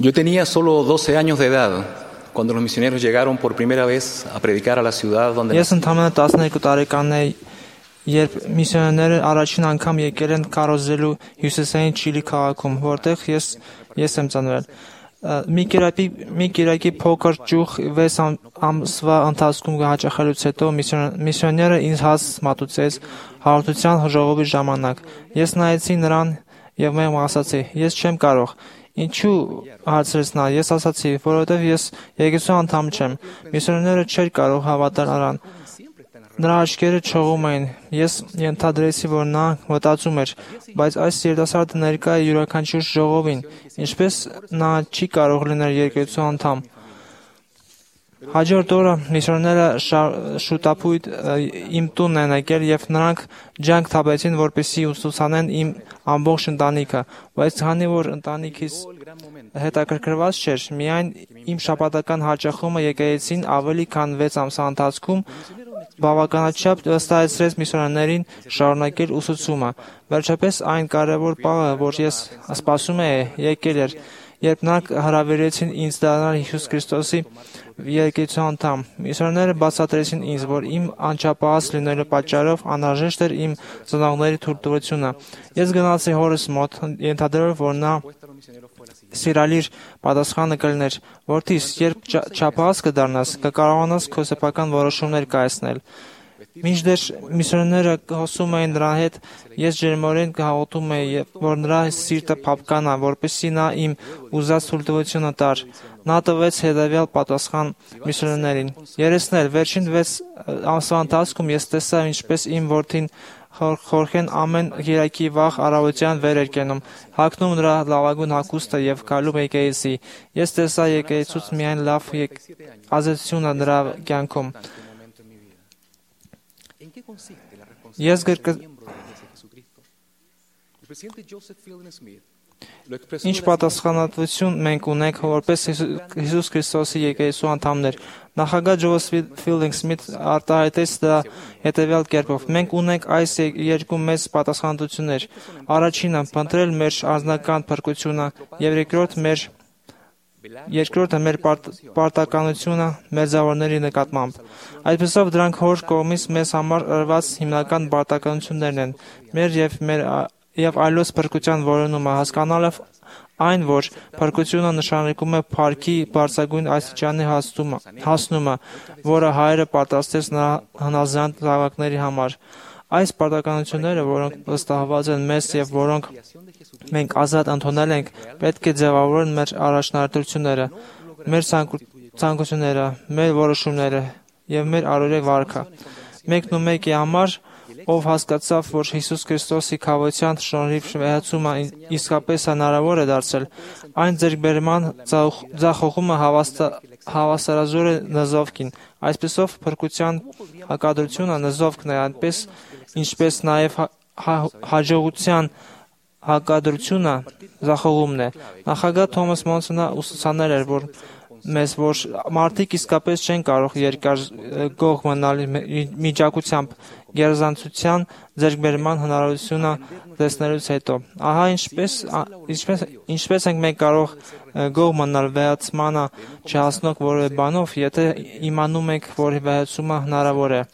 Yo tenía solo 12 años de edad cuando los misioneros llegaron por primera vez a predicar a la ciudad donde Ես ընդամենը 12 տարեկան էի, երբ միսիոներները առաջին անգամ եկել են քարոզելու հյուսիսային Չիլի քաղաքում, որտեղ ես եմ ծնվել։ Մի կիրակի փոքր ճյուղ 6 ամսվա ընթացքում հաճախելուց հետո միսիոները ինձ հաս մատուցեց հաղորդության ժողովի ժամանակ։ Ես նայեցի նրան եւ մեղմ ասացի. ես չեմ կարող։ Ինչու հարցրեց նա։ Ես ասացի, որովհետև ես եկեղեցու անդամ չեմ։ Միսիոներները չէր կարող հավատալ նրան։ Նրա աչքերը չողում էին։ Ես ենթադրեցի, որ նա մտածում էր, բայց այս երիտասարդը ներկա է յուրաքանչյուր ժողովին, ինչպես նա չի կարող լինել եկեղեցու անդամ։ Հաջորդ օրը միսիոներները շուտապույտ իմ տունն են եկել եւ նրանք ջանք թափեցին, որպեսզի ուսուցանեն իմ ամբողջ ընտանիքը, բայց քանի որ ընտանիքիս հետաքրքրված չէր, միայն իմ շաբաթական հաճախումը եկեղեցին ավելի քան 6 ամսվա ընթացքում բավականաչափ վստահեցրեց միսիոներներին շարունակել ուսուցումը։ Վերջապես այն կարևոր պահը, որ ես սպասում էի, եկել էր, երբ նրանք հրավիրեցին ինձ դառնալ Հիսուս Քրիստոսի եկեղեցու անդամ։ Միսիոներները բացատրեցին ինձ, որ իմ անչափահաս լինելու պատճառով անհրաժեշտ էր իմ ծնողների թույլտվությունը։ Ես գնացի հորս մոտ, ենթադրելով, որ նա սիրալիր պատասխանը կլիներ. «Որդիս, երբ չափահաս կդառնաս, կկարողանաս քո սեփական որոշումներ կայացնել»։ Մինչդեռ միսիոներները խոսում էին նրա հետ, ես ջերմորեն հաղորդում էի, որ նրա սիրտը փափկանա, որպեսզի նա իմ ուզած թույլտվությունը տար։ Նա տվեց հետևյալ պատասխան միսիոներներին. «Երեսն էլ, վերջին 6 ամսվա ընթացքում ես տեսա, ինչպես իմ որդին Խորխեն ամեն կիրակի վաղ առավոտյան վեր էր կենում, հագնում նրա լավագույն հագուստը եւ գալու եկեղեցի։ Ես տեսա եկեղեցուց միայն լավ ազդեցությունը նրա կյանքում։ Ինչ պատասխանատվություն մենք ունենք որպես Հիսուս Քրիստոսի եկեղեցու անդամներ։ Նախագահ Ջոզեֆ Ֆիլդինգ Սմիթը արտահայտեց դա հետևյալ կերպով. մենք ունենք այս երկու մեծ պատասխանատվություններ։ Առաջինը՝ փնտրել մեր անձնական փրկությունը, եւ երկրորդը մեր պարտականությունը մերձավորների նկատմամբ։ Այդպիսով դրանք հոր կողմից մեզ համար ըրված հիմնական պարտականություններն են։ Մեր եւ այլոց փրկության որոնումը, հասկանալով այն, որ փրկությունը նշանակում է փառքի բարձրագույն աստիճանի հասնումը, որը Հայրը պատրաստեց նրա հնազանդ զավակների համար։ Այս պարտականությունները, որոնք վստահված են մեզ եւ որոնք մենք ազատ ընդունել ենք, պետք է ձևավորեն մեր առաջնահերթությունները, մեր ցանկությունները, մեր որոշումները եւ մեր առօրյա վարքը։ Մեկն ու մեկի համար, ով հասկացավ, որ Հիսուս Քրիստոսի քավության շնորհիվ վերացումը իսկապես հնարավոր է դարձել, այն ձեռքբերման ձախողումը հավասարազոր է նզովքին։ Այսպիսով փրկության հակադրությունը նզովքն է, այնպես ինչպես նաև հաջողության հակադրությունը ձախողումն է։ Նախագահ Թոմաս Մոնսոնը ուսուցանել էր մեզ, որ մարդիկ իսկապես չեն կարող երկար գող մնալ միջակությամբ գերազանցության ձեռքբերման հնարավորությունը տեսնելուց հետո։ Ահա ինչպես ենք մենք կարող գող մնալ վեհացմանը չհասնող որևէ բանով, եթե իմանում ենք, որ վեհացումը հնարավոր է։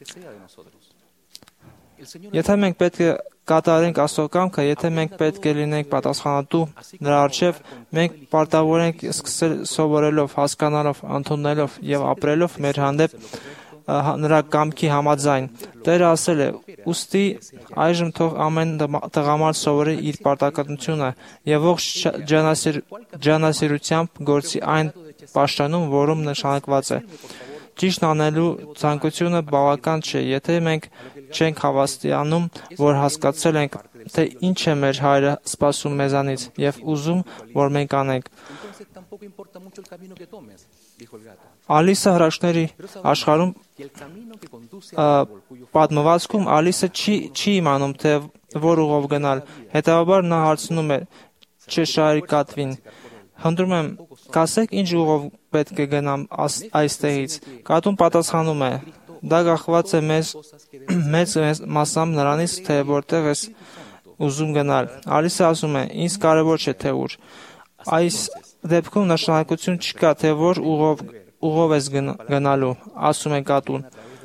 Եթե մենք պետք է կատարենք Աստծո կամքը, եթե մենք պետք է լինենք պատասխանատու նրա առջև, մենք պարտավոր ենք սկսել սովորելով, հասկանալով, ընդունելով եւ ապրելով մեր հանդեպ նրա կամքի համաձայն։ Տերը ասել է. «Ուստի այժմ թող ամեն տղամարդ սովորի իր պարտականությունը եւ ողջ ջանասիրությամբ գործի այն պաշտոնում, որում նշանակված է»։ Ճիշտ անելու ցանկությունը բավական չէ, եթե մենք չենք հավաստիանում, որ հասկացել ենք, թե ինչ է մեր Հայրը սպասում մեզանից եւ ուզում, որ մենք անենք։ Ալիսը հրաշքների աշխարհում պատմվածքում Ալիսը չի իմանում, թե որ ուղով գնալ։ Հետևաբար նա հարցնում է Չեշարի Հնդրում եմ, կասեք ինչ ուղով պետք է գնամ այստեղից։ Կատուն պատասխանում է. դա կախված է մեծ մասամբ նրանից, թե որտեղ ես ուզում գնալ։ Ալիսը ասում է. ինձ կարևոր չէ թե ուր։ Այս դեպքում նշանակություն չկա, թե որ ուղով ես գնալու, ասում են կատուն։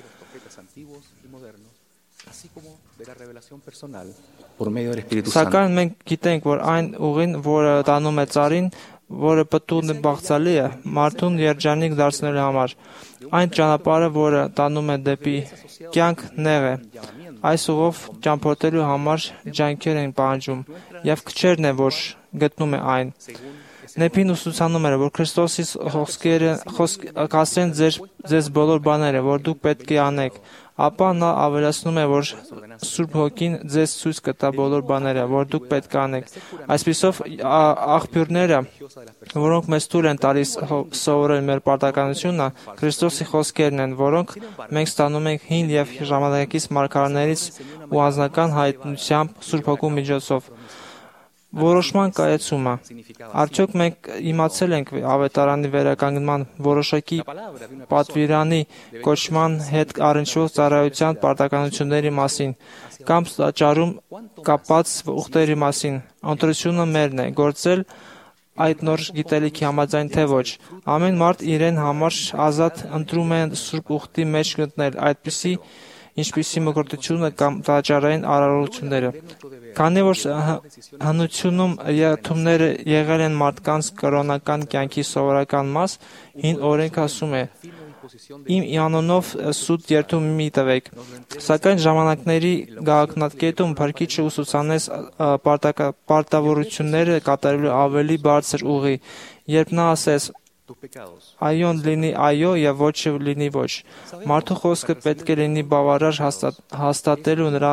Սակայն մենք գիտենք, որ այն ուղին, որը տանում է ծառին, որը պտուղն բաղձալի է, մարդուն երջանիկ դարձնելու համար, այն ճանապարհը, որը տանում է դեպի կյանք, նեղ է։ Այս ուղով ճամփորդելու համար ջանքեր են պահանջում, եւ քչերն է, որ գտնում է այն։ Նեպին ուսուցանում էր, որ Քրիստոսի խոսքերը կասեն ձեզ բոլոր բաները, որ դուք պետք է անեք, ապա նա ավելացնում է, որ Սուրբ Հոգին ձեզ ցույց կտա բոլոր բաները, որ դուք պետք է անեք։ Այսպիսով աղբյուրները, որոնք մեզ թույլ են տալիս սովորել մեր պարտականությունը, Քրիստոսի խոսքերն են, որոնք մենք ստանում ենք հին եւ ժամանակակից մարգարեներից ու անձնական հայտնությամբ Սուրբ Հոգու միջոցով։ Որոշման կայացումը։ Արդյոք մենք իմացել ենք ավետարանի վերականգնման որոշակի պատվիրանի կոչման հետ առնչվող ծառայության պարտականությունների մասին կամ տաճարում կապած ուխտերի մասին։ Ընտրությունը մերն է, գործել այդ նոր գիտելիքի համաձայն թե ոչ։ Ամեն մարդ իրեն համար ազատ ընտրում է Սուրբ ուխտի մեջ գտնել այդպիսի ինչպիսի մկրտությունը կամ տաճարային արարողությունները։ Քանի որ հնությունում երթումները եղել են մարդկանց կրոնական կյանքի սովորական մաս, հին օրենք ասում է. Իմ անունով սուտ երթում մի տվեք։ Սակայն ժամանակների գաղտնատկետում Փրկիչը ուսուցանեց պարտավորությունները կատարելու ավելի բարձր ուղի, երբ նա ասեց. Այոն լինի այո եւ ոչը լինի ոչ։ Մարդու խոսքը պետք է լինի բավարար հաստատելու նրա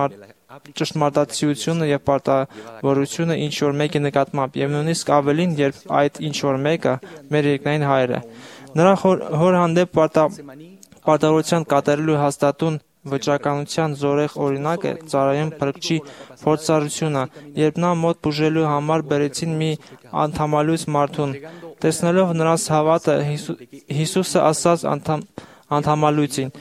ճշմարտացիությունը եւ պարտավորությունը ինչ որ մեկի նկատմամբ եւ նույնիսկ ավելին, երբ այդ ինչ որ մեկը մեր երկնային հայրը։ Նրա հոր հանդեպ պարտավորության կատարելու հաստատուն վճռականության զորեղ օրինակ է ծառայում Փրկչի փորձառությունը, երբ նա մոտ բուժելու համար բերեցին մի անդամալույս մարդուն։ Տեսնելով նրանց հավատը, Հիսուսը ասաց անդամալույցին.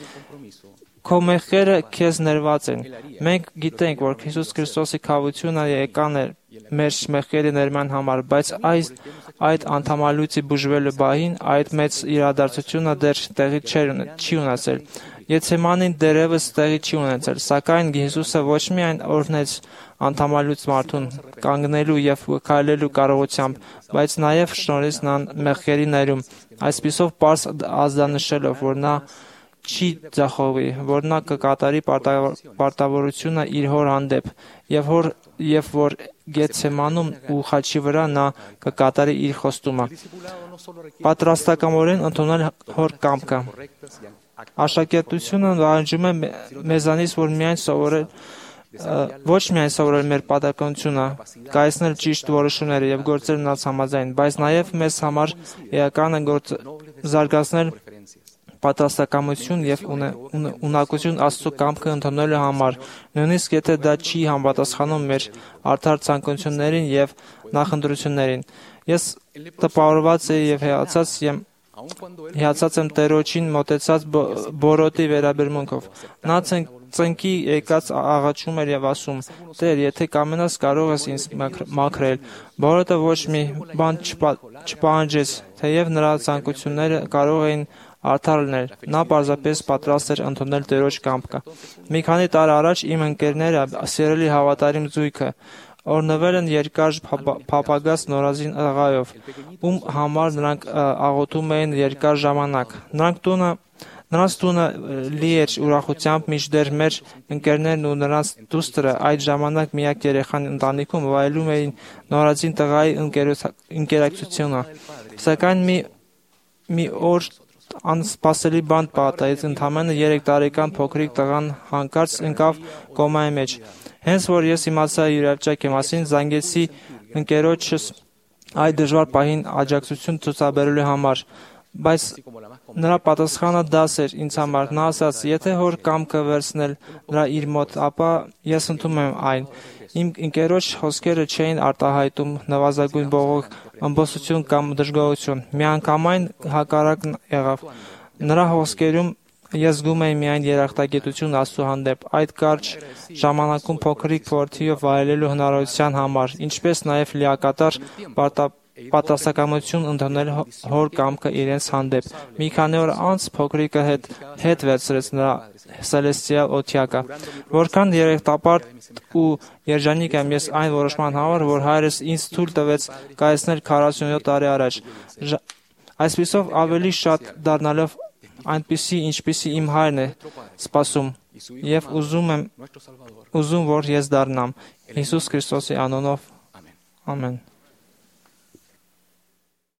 Քո մեղքերը քեզ ներված են։ Մենք գիտենք, որ Հիսուս Քրիստոսի քավությունը եկան էր մեր մեղքերի ներման համար, բայց այդ անդամալույցի բուժվելու բահին այդ մեծ իրադարձությունը դեռ տեղի չի ունեցել։ Գեթսեմանին դեռևս տեղի չի ունեցել, սակայն Հիսուսը ոչ միայն օրհնեց անդամալույց մարդուն կանգնելու եւ քայլելու կարողությամբ, բայց նաեւ շնորհեց նրան մեղքերի ներում, այսպիսով պարզ ազդանշելով, որ նա չի ձախողվի, որ նա կկատարի պարտավորությունը իր հոր հանդեպ, եւ որ Գեթսեմանում ու խաչի վրա նա կկատարի իր խոստումը։ Պատրաստակամորեն ընդունել հոր կամքը։ Աշակերտությունը պահանջում է մեզանից, որ ոչ միայն սովորել մեր պատականությունը, կայացնել ճիշտ որոշումները եւ գործել նրանց համաձայն, բայց նաեւ մեզ համար էական է զարգացնել պատրաստակամություն եւ ունակություն Աստծո կամքը ընդունելու համար, նույնիսկ եթե դա չի համապատասխանում մեր արդար ցանկություններին եւ նախընտրություններին։ Ես տպավորված եմ եւ հիացած եմ Տերոջին մոտեցած բորոտի վերաբերմունքով։ Նա ծնկի եկած աղաչում էր եւ ասում. Տեր, եթե կամենաս կարող ես ինձ մաքրել։ Բորոտը ոչ մի բան չպահանջեց, թեև նրա ցանկությունները կարող էին արդար լինել։ Նա պարզապես պատրաստ էր ընդունել Տերոջ կամքը։ Մի քանի տարի առաջ իմ ընկերները, սիրելի հավատարիմ զույգը, օրնվել են երկար փափագած նորազին աղայով, ում համար նրանք աղոթում էին երկար ժամանակ։ Նրանց տունը լի էր ուրախությամբ, մինչդեռ մեր ընկերներն ու նրանց դուստրը այդ ժամանակ միակ երեխան ընտանիքում վայելում էին նորազին տղայի ընկերակցությունը։ Սակայն մի օր անսպասելի բան պատահեց, ընդամենը 3 տարեկան փոքրիկ տղան հանկարծ ընկավ կոմայի մեջ։ Հենց որ ես իմացա իր իրավիճակի մասին, զանգեցի ընկերոջս այդ դժվար պահին աջակցություն ցուցաբերելու համար, բայց նրա պատասխանը դաս էր ինձ համար։ Նա ասաց. եթե հոր կամքը վերցնել նրա իր մոտ, ապա ես ընդունում եմ այն։ Իմ ընկերոջ խոսքերը չէին արտահայտում նվազագույն բողոք, ըմբոսություն կամ դժգոհություն։ Միանգամայն հակառակն եղավ։ Նրա խոսքերում ես զգում էի միայն երախտագիտություն Աստծո հանդեպ, այդ կարճ ժամանակում փոքրիկ որդիով վայելելու հնարավորության համար, ինչպես նաև լիակատար պատասխանատվություն ընդունել հոր կամքը իրենց հանդեպ։ Մի քանի օր անց փոքրիկը հետ վերցրեց նրա սելեստիալ օթյակը։ Որքան երեխտապարտ ու երջանիկ եմ ես այն որոշման համար, որ հայրս ինձ թույլ տվեց կայացնել 47 տարի առաջ։ Այսպիսով ավելի շատ դառնալով այնպիսի, ինչպիսի իմ հայրն է սպասում եւ ուզում, որ ես դառնամ Հիսուս Քրիստոսի անունով։ Ամեն։